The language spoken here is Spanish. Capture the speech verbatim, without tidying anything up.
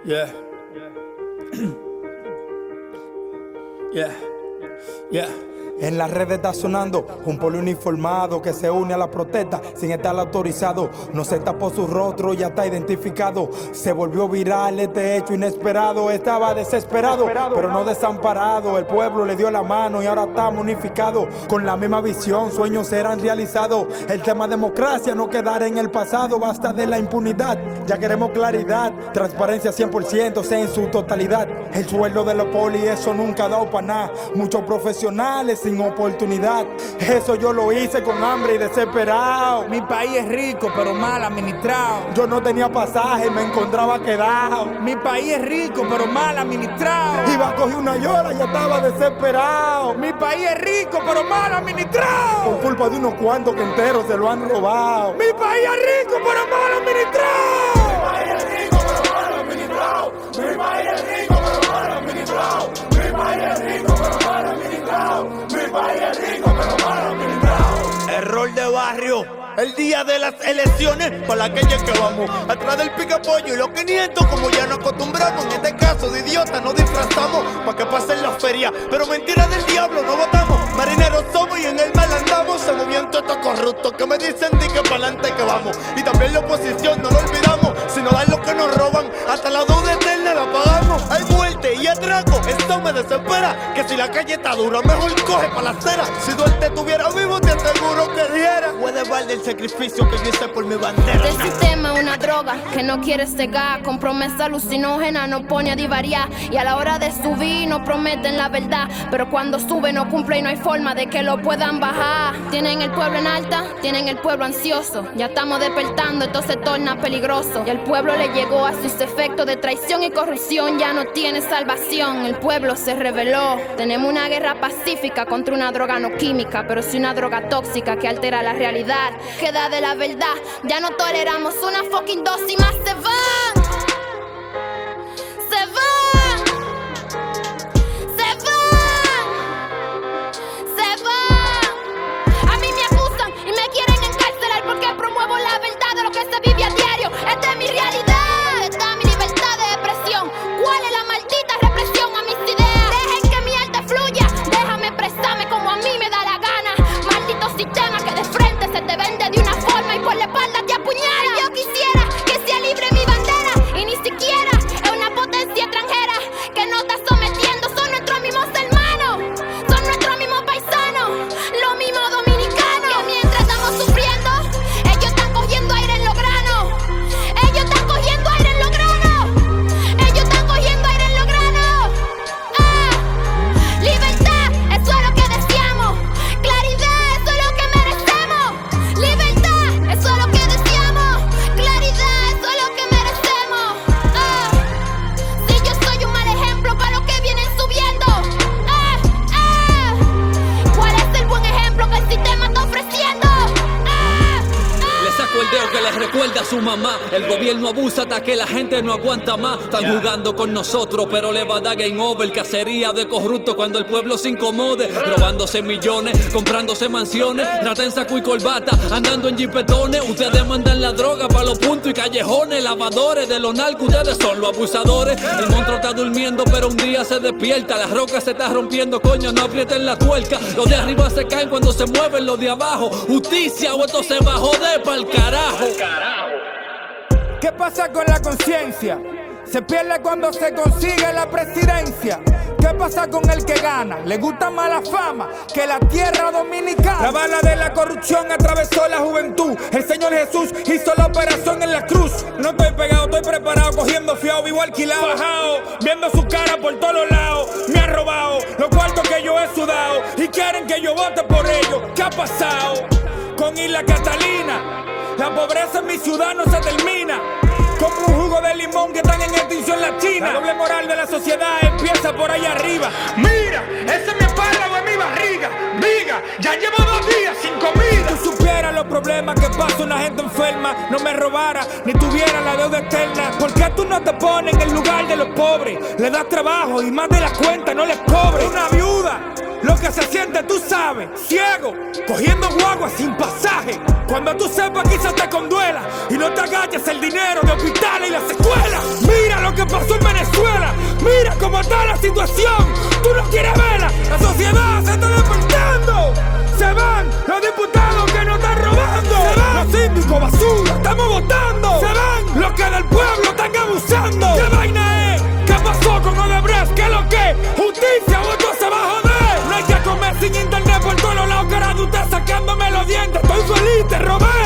Yeah. Yeah. Yeah. En las redes está sonando un pueblo uniformado que se une a la protesta sin estar autorizado. No se tapó su rostro, ya está identificado. Se volvió viral este hecho inesperado. Estaba desesperado, pero no desamparado. El pueblo le dio la mano y ahora estamos unificados. Con la misma visión, sueños serán realizados. El tema democracia no quedará en el pasado. Basta de la impunidad, ya queremos claridad. Transparencia cien por ciento, sea en su totalidad. El sueldo de los poli, eso nunca ha dado para nada. Muchos profesionales sin oportunidad. Eso yo lo hice con hambre y desesperado. Mi país es rico pero mal administrado. Yo no tenía pasaje, me encontraba quedado. Mi país es rico pero mal administrado. Iba a coger una llora y ya estaba desesperado. Mi país es rico pero mal administrado. Por culpa de unos cuantos que enteros se lo han robado. Mi país es rico pero mal administrado. Mi país es rico pero mal administrado. Mi país es rico pero mal administrado. Mi país es rico pero mal administrado. Mi país es rico pero mal administrado. Error de barrio. El día de las elecciones, para la calle que vamos, atrás del pica-pollo y los quinientos, como ya nos acostumbramos. En este caso de idiota nos disfrazamos para que pasen las ferias, pero mentira del diablo, no votamos. Marineros somos y en el mal andamos. Se movían todos estos corruptos que me dicen di que pa'lante que vamos. Y también la oposición, no lo olvidamos. Si nos dan lo que nos roban, hasta la deuda eterna la pagamos. Hay muerte y atraco, esto me desespera. Que si la calle está dura, mejor coge pa' la acera. Si Duarte estuviera vivo, te aseguro que diera. Puede valer el sacrificio que yo hice por mi bandera. El sistema es una droga que no quiere cegar, con promesa alucinógena no pone a divariar. Y a la hora de subir no prometen la verdad, pero cuando sube no cumple y no hay forma de que lo puedan bajar. Tienen el pueblo en alta, tienen el pueblo ansioso. Ya estamos despertando, esto se torna peligroso. Y al pueblo le llegó a sus efectos de traición y corrupción, ya no tiene salvación. El pueblo se rebeló. Tenemos una guerra pacífica contra una droga no química, pero sí una droga tóxica que altera la realidad. Queda de la verdad, ya no toleramos una fucking dosis más. Se van, se van, se van, se van. A mí me acusan y me quieren encarcelar porque promuevo la verdad de lo que se vive a diario. Esta es mi realidad, esta es mi libertad de expresión. ¿Cuál es la maldita represión a mis ideas? Dejen que mi arte fluya, déjame expresarme como a mí me da la gana. Maldito sistema que de frente se te vende de una forma y por la espalda te apuñala. Yo quisiera que sea libre mi bandera y ni siquiera es una potencia extranjera que nos está sometiendo. Son nuestros mismos hermanos, son nuestros mismos paisanos, los mismos dominicanos. Que mientras estamos sufriendo, ellos están cogiendo aire en los granos. Ellos están cogiendo aire en los granos. Ellos están cogiendo aire en los granos. Ah, libertad, eso es lo que deseamos. Claridad, eso es lo que merecemos. Libertad, eso es lo que deseamos. Claridad, eso es lo que merecemos. Ah, si yo soy un mal ejemplo para los que vienen subiendo. Ah, ah, ¿cuál es el buen ejemplo que el sistema está ofreciendo? Ah, Le saco el dedo que les recuerda a su mamá. El gobierno abusa hasta que la gente no aguanta más. Están jugando con nosotros, pero le va a dar game over. Cacería de corruptos cuando el pueblo se incomode. Robándose millones, comprándose mansiones. Rata en saco y corbata, andando en jipetones. Ustedes mandan la droga para los puntos y callejones. Lavadores de los narcos, ustedes son los abusadores. El monstruo está durmiendo, pero un día se despierta. La roca se está rompiendo, coño, no aprieten la tuerca. Los de arriba se caen cuando se mueven los de abajo. Justicia o esto se va a joder pa'l carajo. ¿Qué pasa con la conciencia? Se pierde cuando se consigue la presidencia. ¿Qué pasa con el que gana? Le gusta más la fama que la tierra dominicana. La bala de la corrupción atravesó la juventud. El Señor Jesús hizo la operación en la cruz. No estoy pegado, estoy preparado, cogiendo fiado, vivo alquilado. Bajado, viendo su cara por todos los lados. Me ha robado los cuartos que yo he sudado y quieren que yo vote por ellos. ¿Qué ha pasado con Isla Catalina? La pobreza en mi ciudad no se termina. Como un jugo de limón que están en extinción en la China. La doble moral de la sociedad empieza por allá arriba. Mira, ese es mi espalda en mi barriga. Viga, ya llevo dos días sin comida. Si tú supieras los problemas que pasa una gente enferma, no me robara ni tuviera la deuda eterna. ¿Por qué tú no te pones en el lugar de los pobres? Le das trabajo y más de la cuenta no les cobres. Una viuda, lo que se siente tú sabes. Ciego, cogiendo guagua sin pasaje. Cuando tú sepas quizás te conduela y no te agaches el dinero de hospitales y las escuelas. Mira lo lo que pasó en Venezuela. Mira cómo está la situación. Tú no quieres verla. La sociedad se está despertando. Se van los diputados que nos están robando. Se van los síndicos basura. Estamos votando. Se van los que del pueblo están abusando. ¿Qué vaina es? ¿Qué pasó con Odebrecht? ¿Qué es lo que? ¿Justicia o esto se va a joder? No hay que comer sin internet por todos los lados. Cara de usted sacándome los dientes. Estoy feliz, te robé.